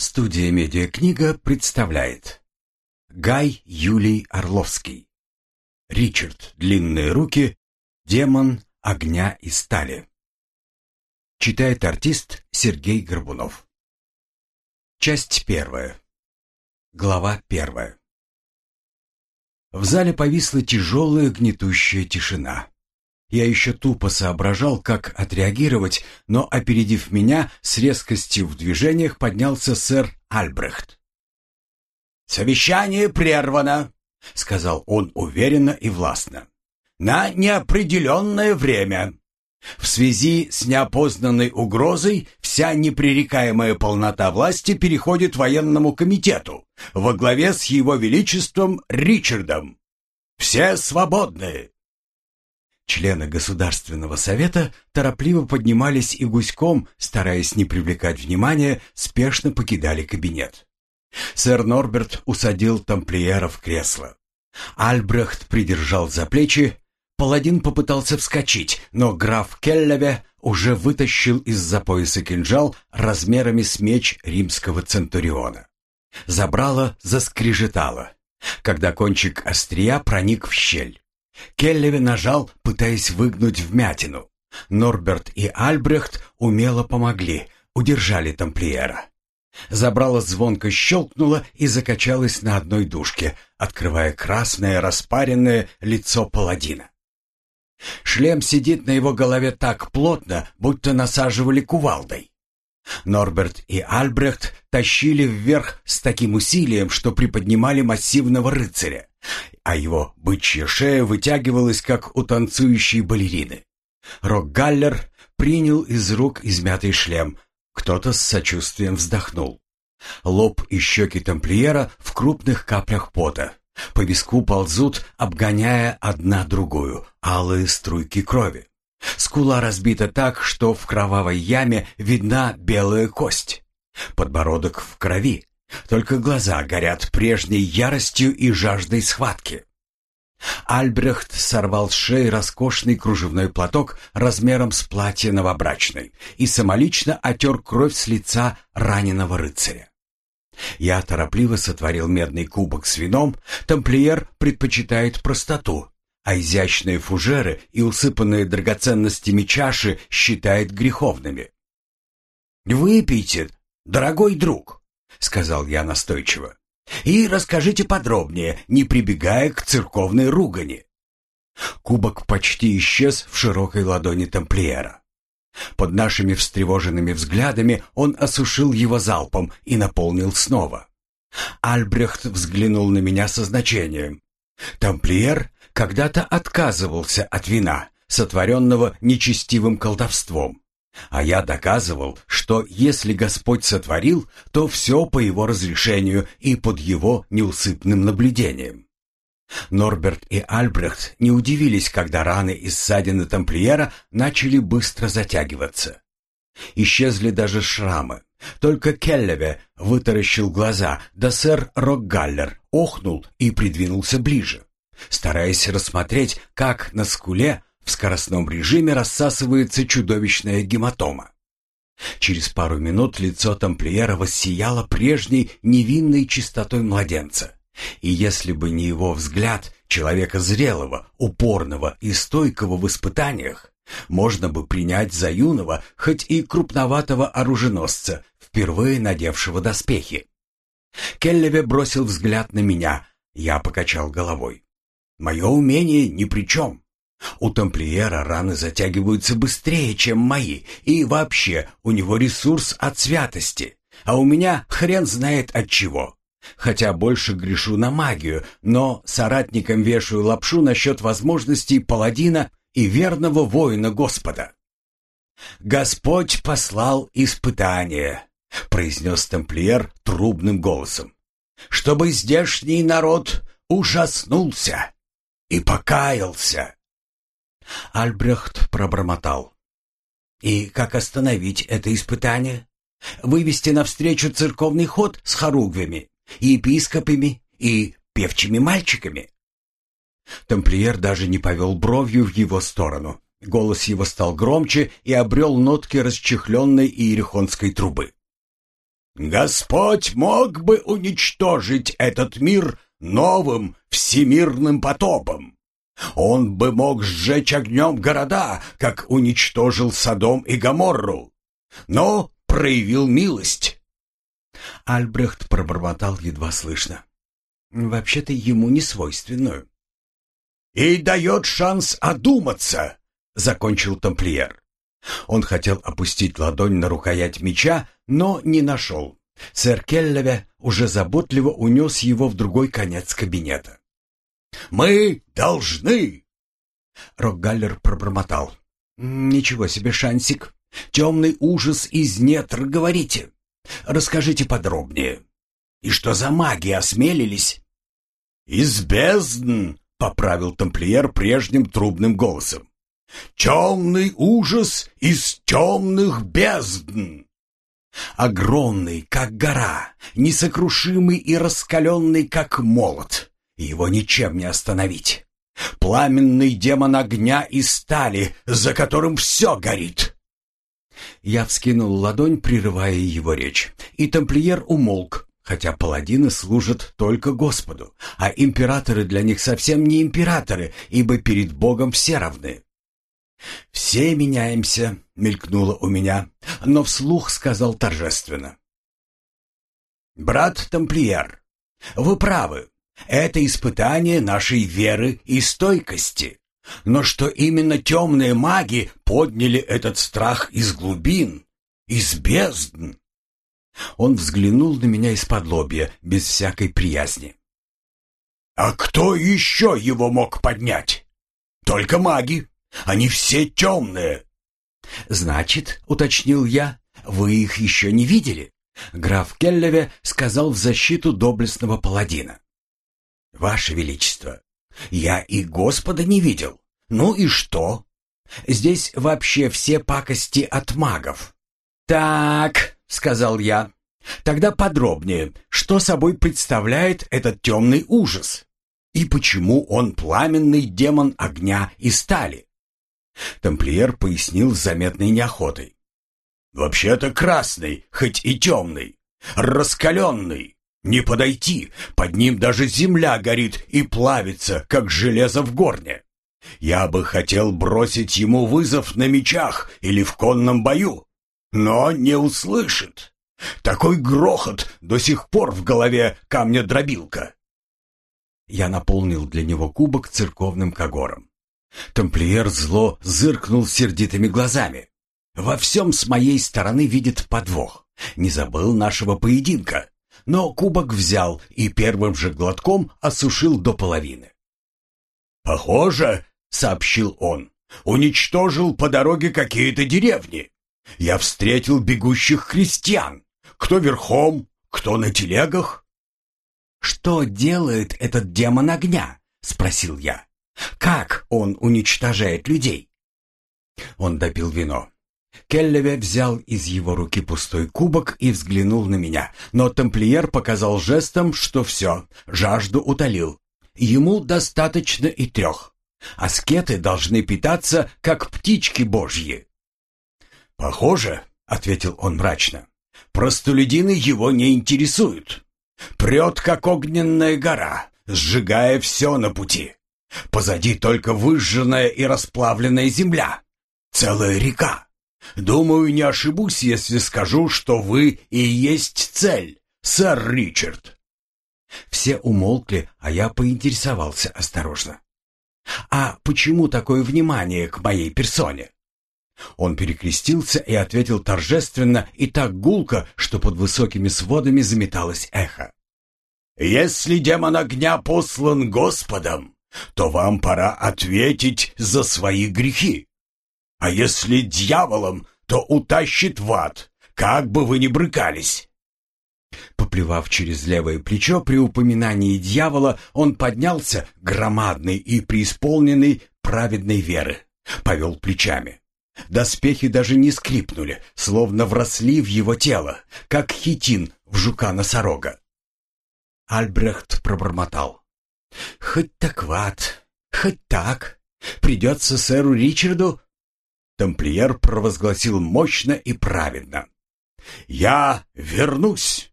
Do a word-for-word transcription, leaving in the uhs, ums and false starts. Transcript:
Студия «Медиакнига» представляет Гай Юлий Орловский. Ричард «Длинные руки», демон огня и стали. Читает артист Сергей Горбунов. Часть первая. Глава первая. В зале повисла тяжелая гнетущая тишина. Я еще тупо соображал, как отреагировать, но, опередив меня, с резкостью в движениях поднялся сэр Альбрехт. «Совещание прервано», — сказал он уверенно и властно, — «на неопределенное время. В связи с неопознанной угрозой вся непререкаемая полнота власти переходит военному комитету во главе с его величеством Ричардом. Все свободны». Члены Государственного совета торопливо поднимались и гуськом, стараясь не привлекать внимания, спешно покидали кабинет. Сэр Норберт усадил тамплиера в кресло. Альбрехт придержал за плечи. Паладин попытался вскочить, но граф Келлеве уже вытащил из-за пояса кинжал размерами с меч римского центуриона. Забрало заскрежетало, когда кончик острия проник в щель. Келлеве нажал, пытаясь выгнуть вмятину. Норберт и Альбрехт умело помогли, удержали тамплиера. Забрало звонко щелкнуло и закачалось на одной дужке, открывая красное распаренное лицо паладина. Шлем сидит на его голове так плотно, будто насаживали кувалдой. Норберт и Альбрехт тащили вверх с таким усилием, что приподнимали массивного рыцаря, а его бычья шея вытягивалась, как у танцующей балерины. Рокгаллер принял из рук измятый шлем. Кто-то с сочувствием вздохнул. Лоб и щеки тамплиера в крупных каплях пота. По виску ползут, обгоняя одна другую, алые струйки крови. Скула разбита так, что в кровавой яме видна белая кость. Подбородок в крови. Только глаза горят прежней яростью и жаждой схватки. Альбрехт сорвал с шеи роскошный кружевной платок размером с платье новобрачной и самолично отер кровь с лица раненого рыцаря. Я торопливо сотворил медный кубок с вином. Тамплиер предпочитает простоту, а изящные фужеры и усыпанные драгоценностями чаши считает греховными. «Выпейте, дорогой друг», — сказал я настойчиво, — «и расскажите подробнее, не прибегая к церковной ругани». Кубок почти исчез в широкой ладони тамплиера. Под нашими встревоженными взглядами он осушил его залпом и наполнил снова. Альбрехт взглянул на меня со значением. Тамплиер когда-то отказывался от вина, сотворенного нечестивым колдовством. А я доказывал, что если Господь сотворил, то все по его разрешению и под его неусыпным наблюдением. Норберт и Альбрехт не удивились, когда раны и ссадины тамплиера начали быстро затягиваться. Исчезли даже шрамы. Только Келлеве вытаращил глаза, да сэр Рокгаллер охнул и придвинулся ближе, стараясь рассмотреть, как на скуле в скоростном режиме рассасывается чудовищная гематома. Через пару минут лицо тамплиера воссияло прежней невинной чистотой младенца. И если бы не его взгляд, человека зрелого, упорного и стойкого в испытаниях, можно бы принять за юного, хоть и крупноватого оруженосца, впервые надевшего доспехи. Келлеве бросил взгляд на меня. Я покачал головой. Мое умение ни при чем. У тамплиера раны затягиваются быстрее, чем мои, и вообще у него ресурс от святости, а у меня хрен знает от чего. Хотя больше грешу на магию, но соратникам вешаю лапшу насчет возможностей паладина и верного воина Господа. «Господь послал испытание», — произнес тамплиер трубным голосом, «чтобы здешний народ ужаснулся и покаялся». Альбрехт пробормотал. «И как остановить это испытание? Вывести навстречу церковный ход с хоругвями, епископами и певчими мальчиками?» Тамплиер даже не повел бровью в его сторону. Голос его стал громче и обрел нотки расчехленной иерихонской трубы. Господь мог бы уничтожить этот мир новым всемирным потопом. Он бы мог сжечь огнем города, как уничтожил Содом и Гоморру, но проявил милость. Альбрехт пробормотал едва слышно. Вообще-то ему не свойственную. «И дает шанс одуматься», — закончил тамплиер. Он хотел опустить ладонь на рукоять меча, но не нашел. Сэр Келлеве уже заботливо унес его в другой конец кабинета. «Мы должны!» Рокгаллер пробормотал. «Ничего себе шансик. Темный ужас из недр, говорите. Расскажите подробнее. И что за маги осмелились?» «Из бездн», — поправил тамплиер прежним трубным голосом. «Темный ужас из темных бездн». Огромный, как гора, несокрушимый и раскаленный, как молот. Его ничем не остановить. Пламенный демон огня и стали, за которым все горит. Я вскинул ладонь, прерывая его речь, и тамплиер умолк, хотя паладины служат только Господу, а императоры для них совсем не императоры, ибо перед Богом все равны. «Все меняемся», — мелькнуло у меня, но вслух сказал торжественно. «Брат тамплиер, вы правы. Это испытание нашей веры и стойкости. Но что именно темные маги подняли этот страх из глубин, из бездн?» Он взглянул на меня из-под лобья, без всякой приязни. «А кто еще его мог поднять? Только маги. Они все темные». «Значит, — уточнил я, — вы их еще не видели?» Граф Келлеве сказал в защиту доблестного паладина. «Ваше Величество, я и Господа не видел. Ну и что? Здесь вообще все пакости от магов». «Так, — сказал я, — тогда подробнее, что собой представляет этот темный ужас? И почему он пламенный демон огня и стали?» Тамплиер пояснил с заметной неохотой. «Вообще-то красный, хоть и темный, раскаленный. Не подойти, под ним даже земля горит и плавится, как железо в горне. Я бы хотел бросить ему вызов на мечах или в конном бою, но не услышит. Такой грохот до сих пор в голове камня-дробилка». Я наполнил для него кубок церковным когором. Тамплиер зло зыркнул сердитыми глазами. Во всем с моей стороны видит подвох. Не забыл нашего поединка. Но кубок взял и первым же глотком осушил до половины. «Похоже, — сообщил он, — уничтожил по дороге какие-то деревни. Я встретил бегущих крестьян. Кто верхом, кто на телегах». «Что делает этот демон огня?» — спросил я. «Как он уничтожает людей?» Он допил вино. Келлеве взял из его руки пустой кубок и взглянул на меня, но тамплиер показал жестом, что все, жажду утолил. Ему достаточно и трех. Аскеты должны питаться, как птички божьи. «Похоже, — ответил он мрачно, — простолюдины его не интересуют. Прет, как огненная гора, сжигая все на пути. Позади только выжженная и расплавленная земля. Целая река. Думаю, не ошибусь, если скажу, что вы и есть цель, сэр Ричард». Все умолкли, а я поинтересовался осторожно. «А почему такое внимание к моей персоне?» Он перекрестился и ответил торжественно и так гулко, что под высокими сводами заметалось эхо. «Если демон огня послан Господом, то вам пора ответить за свои грехи. А если дьяволом, то утащит в ад, как бы вы ни брыкались». Поплевав через левое плечо при упоминании дьявола, он поднялся, громадный и преисполненный праведной веры, повел плечами. Доспехи даже не скрипнули, словно вросли в его тело, как хитин в жука-носорога. Альбрехт пробормотал: «Хоть так ват, хоть так. Придется сэру Ричарду...» Тамплиер провозгласил мощно и праведно: «Я вернусь!»